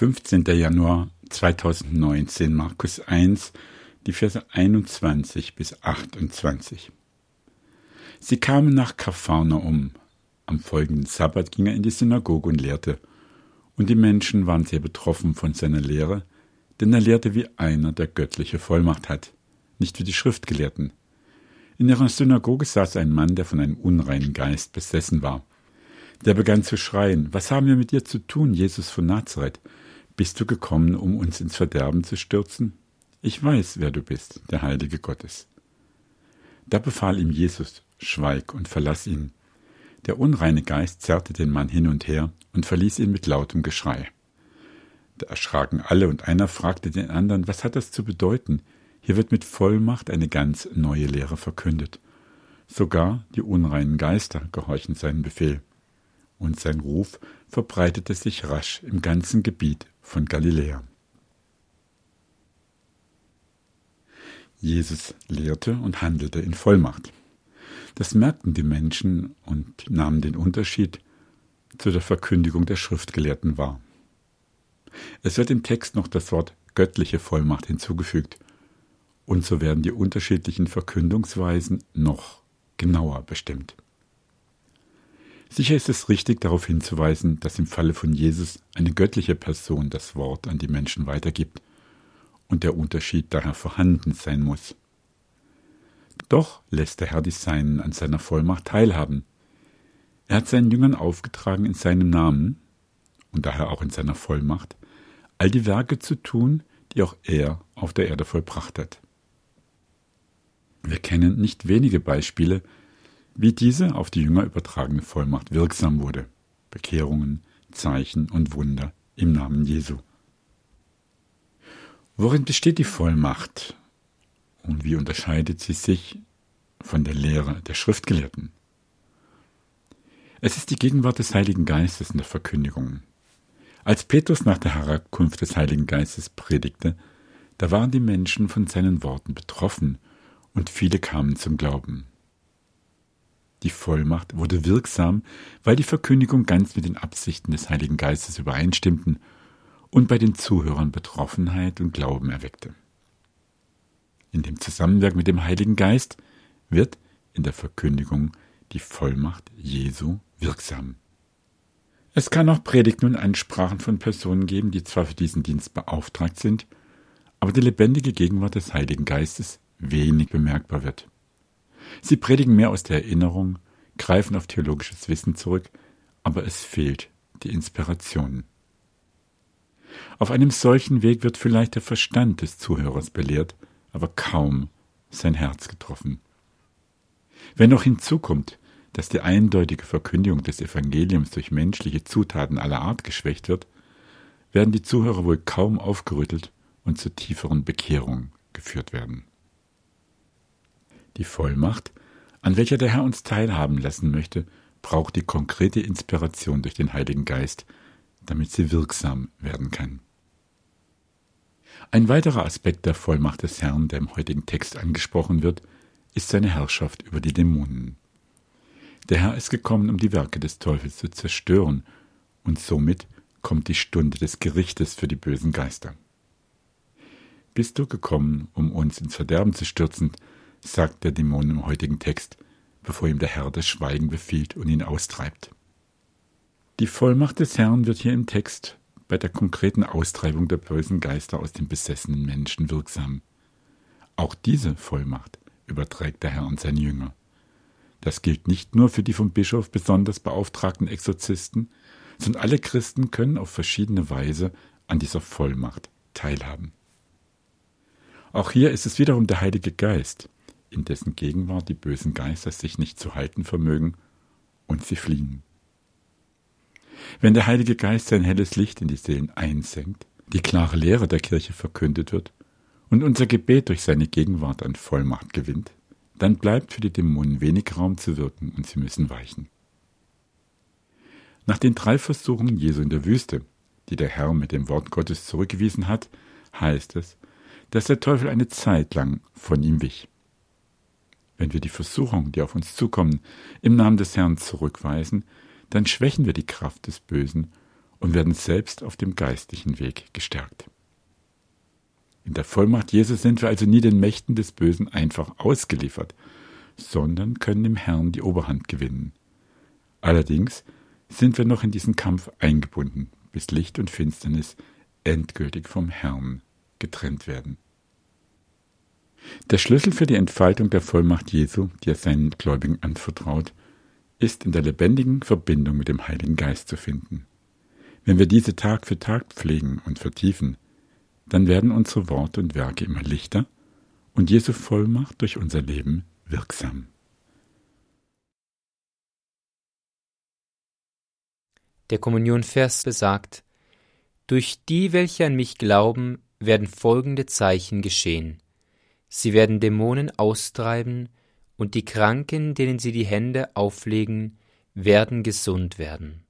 15. Januar 2019, Markus 1, die Verse 21 bis 28. Sie kamen nach Kapharnaum. Am folgenden Sabbat ging er in die Synagoge und lehrte. Und die Menschen waren sehr betroffen von seiner Lehre, denn er lehrte wie einer, der göttliche Vollmacht hat, nicht wie die Schriftgelehrten. In ihrer Synagoge saß ein Mann, der von einem unreinen Geist besessen war. Der begann zu schreien: Was haben wir mit dir zu tun, Jesus von Nazareth? Bist du gekommen, um uns ins Verderben zu stürzen? Ich weiß, wer du bist, der Heilige Gottes. Da befahl ihm Jesus: Schweig und verlass ihn. Der unreine Geist zerrte den Mann hin und her und verließ ihn mit lautem Geschrei. Da erschraken alle, und einer fragte den anderen: Was hat das zu bedeuten? Hier wird mit Vollmacht eine ganz neue Lehre verkündet. Sogar die unreinen Geister gehorchen seinem Befehl. Und sein Ruf verbreitete sich rasch im ganzen Gebiet von Galiläa. Jesus lehrte und handelte in Vollmacht. Das merkten die Menschen und nahmen den Unterschied zu der Verkündigung der Schriftgelehrten wahr. Es wird im Text noch das Wort göttliche Vollmacht hinzugefügt, und so werden die unterschiedlichen Verkündungsweisen noch genauer bestimmt. Sicher ist es richtig, darauf hinzuweisen, dass im Falle von Jesus eine göttliche Person das Wort an die Menschen weitergibt und der Unterschied daher vorhanden sein muss. Doch lässt der Herr die Seinen an seiner Vollmacht teilhaben. Er hat seinen Jüngern aufgetragen, in seinem Namen und daher auch in seiner Vollmacht all die Werke zu tun, die auch er auf der Erde vollbracht hat. Wir kennen nicht wenige Beispiele, wie diese auf die Jünger übertragene Vollmacht wirksam wurde. Bekehrungen, Zeichen und Wunder im Namen Jesu. Worin besteht die Vollmacht und wie unterscheidet sie sich von der Lehre der Schriftgelehrten? Es ist die Gegenwart des Heiligen Geistes in der Verkündigung. Als Petrus nach der Herabkunft des Heiligen Geistes predigte, da waren die Menschen von seinen Worten betroffen und viele kamen zum Glauben. Die Vollmacht wurde wirksam, weil die Verkündigung ganz mit den Absichten des Heiligen Geistes übereinstimmten und bei den Zuhörern Betroffenheit und Glauben erweckte. In dem Zusammenwirken mit dem Heiligen Geist wird in der Verkündigung die Vollmacht Jesu wirksam. Es kann auch Predigten und Ansprachen von Personen geben, die zwar für diesen Dienst beauftragt sind, aber die lebendige Gegenwart des Heiligen Geistes wenig bemerkbar wird. Sie predigen mehr aus der Erinnerung, greifen auf theologisches Wissen zurück, aber es fehlt die Inspiration. Auf einem solchen Weg wird vielleicht der Verstand des Zuhörers belehrt, aber kaum sein Herz getroffen. Wenn noch hinzukommt, dass die eindeutige Verkündigung des Evangeliums durch menschliche Zutaten aller Art geschwächt wird, werden die Zuhörer wohl kaum aufgerüttelt und zur tieferen Bekehrung geführt werden. Die Vollmacht, an welcher der Herr uns teilhaben lassen möchte, braucht die konkrete Inspiration durch den Heiligen Geist, damit sie wirksam werden kann. Ein weiterer Aspekt der Vollmacht des Herrn, der im heutigen Text angesprochen wird, ist seine Herrschaft über die Dämonen. Der Herr ist gekommen, um die Werke des Teufels zu zerstören, und somit kommt die Stunde des Gerichtes für die bösen Geister. Bist du gekommen, um uns ins Verderben zu stürzen, sagt der Dämon im heutigen Text, bevor ihm der Herr das Schweigen befiehlt und ihn austreibt. Die Vollmacht des Herrn wird hier im Text bei der konkreten Austreibung der bösen Geister aus den besessenen Menschen wirksam. Auch diese Vollmacht überträgt der Herr an seine Jünger. Das gilt nicht nur für die vom Bischof besonders beauftragten Exorzisten, sondern alle Christen können auf verschiedene Weise an dieser Vollmacht teilhaben. Auch hier ist es wiederum der Heilige Geist, in dessen Gegenwart die bösen Geister sich nicht zu halten vermögen und sie fliehen. Wenn der Heilige Geist sein helles Licht in die Seelen einsenkt, die klare Lehre der Kirche verkündet wird und unser Gebet durch seine Gegenwart an Vollmacht gewinnt, dann bleibt für die Dämonen wenig Raum zu wirken und sie müssen weichen. Nach den 3 Versuchungen Jesu in der Wüste, die der Herr mit dem Wort Gottes zurückgewiesen hat, heißt es, dass der Teufel eine Zeit lang von ihm wich. Wenn wir die Versuchungen, die auf uns zukommen, im Namen des Herrn zurückweisen, dann schwächen wir die Kraft des Bösen und werden selbst auf dem geistlichen Weg gestärkt. In der Vollmacht Jesu sind wir also nie den Mächten des Bösen einfach ausgeliefert, sondern können im Herrn die Oberhand gewinnen. Allerdings sind wir noch in diesen Kampf eingebunden, bis Licht und Finsternis endgültig vom Herrn getrennt werden. Der Schlüssel für die Entfaltung der Vollmacht Jesu, die er seinen Gläubigen anvertraut, ist in der lebendigen Verbindung mit dem Heiligen Geist zu finden. Wenn wir diese Tag für Tag pflegen und vertiefen, dann werden unsere Worte und Werke immer lichter und Jesu Vollmacht durch unser Leben wirksam. Der Kommunionvers besagt: Durch die, welche an mich glauben, werden folgende Zeichen geschehen. Sie werden Dämonen austreiben, und die Kranken, denen sie die Hände auflegen, werden gesund werden.